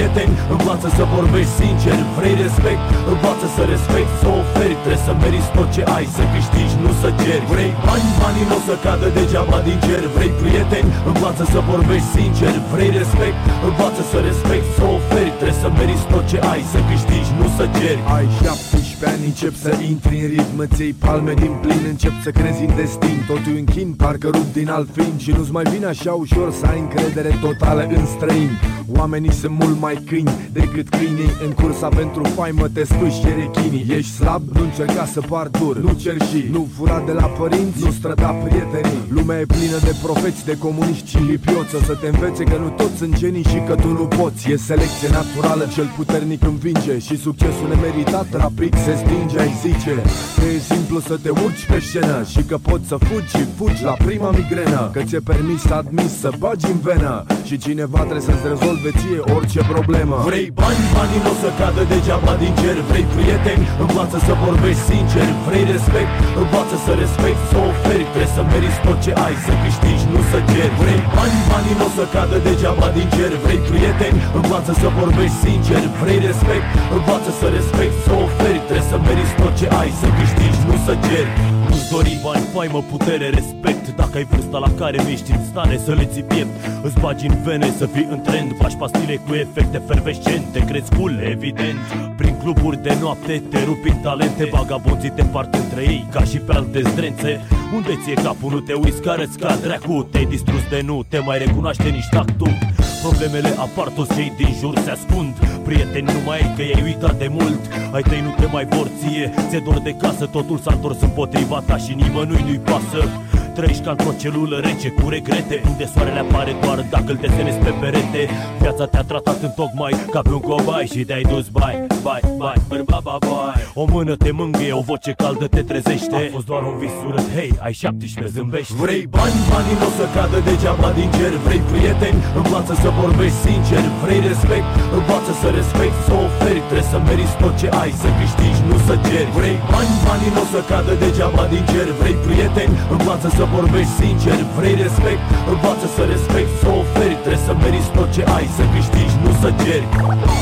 prieteni, învață să vorbești sincer. Vrei respect, învață să respecti, să oferi. Trebuie să meriți tot ce ai, să câștigi, nu să ceri. Vrei bani, banii nu o să cadă degeaba din cer. Vrei prieteni, învață să vorbești sincer. Vrei respect, învață să respecti, să oferi. Trebuie să meriți tot ce ai, să câștigi, nu să ceri. Ai 17 ani, încep să intri în ritm, îți iei palme din plin, încep să crezi în destin. Totul închin, parcă rup din alt fiind. Și nu-ți mai vine așa ușor să ai încredere totală în străini. Oamenii sunt mult mai câini decât câinii. În cursa pentru faimă te spâși rechinii. Ești slab? Nu încerca să par dur, nu cerși, nu fura de la părinți, nu străda prietenii. Lumea e plină de profeți, de comuniști și hipioți. O să te învețe că nu toți sunt genii și că tu nu poți. E selecție naturală, cel puternic învinge. Și succesul nemeritat rapid se stinge. Ai zice că e simplu să te urci pe scenă și că poți să fugi și fugi la prima migrenă. Că ți-e permis să admiți să bagi în venă și cineva trebuie să-ți rezolve ție orice problemă. Vrei bani, banii nu o să cadă degeaba din cer. Vrei prieteni, învață să vorbești sincer. Vrei respect, învață să respecti, să oferi. Trebuie să meriți tot ce ai, să câștigi, nu să ceri. Vrei bani, banii nu o să cadă degeaba din cer. Vrei prieteni, învață să vorbești sincer. Vrei respect, învață să respecti, să oferi. Trebuie să meriți tot ce ai, să câștigi, nu să ceri. Nu-ți dori bani, faimă, putere, respect. Dacă ai vârsta la care nu ești în stare să le ții piept, îți bagi în vene să fii în trend. Faci pastile cu efecte fervescente, crezi cool, evident. Prin cluburi de noapte te rupi în talente. Vagabonții te împart între ei ca și pe alte zdrențe. Unde ți-e capul, nu te uiți, care-ți ca dracu. Te-ai distrus de nu te mai recunoaște nici tactul. Problemele apar, toți cei din jur se ascund. Prieteni nu mai ai, că i-ai uitat de mult. Ai tăi nu te mai vor ție, ți-e dor de casă. Totul s-a întors împotriva ta și nimănui nu-i pasă. Trăiești ca într-o celulă rece cu regrete, unde soarele apare doar dacă îl desenezi pe perete. Viața te-a tratat întocmai ca pe un cobai și te-ai dus bai, bai, bai, bărba, bai. O mână te mângâie, o voce caldă te trezește. A fost doar un vis urât, hei, ai 17, zâmbești. Vrei bani, banii nu o să cadă degeaba din cer. Vrei prieteni, învață să vorbești sincer. Vrei respect, învață să respecti, să oferi. Trebuie să meriți tot ce ai, să câștigi, nu să ceri. Vrei bani, banii nu o să cadă degeaba din cer. Vrei prieteni, învață să vorbești sincer. Vrei respect, învață să respecti, să oferi. Trebuie să meriți tot ce ai, să câștigi, nu să ceri.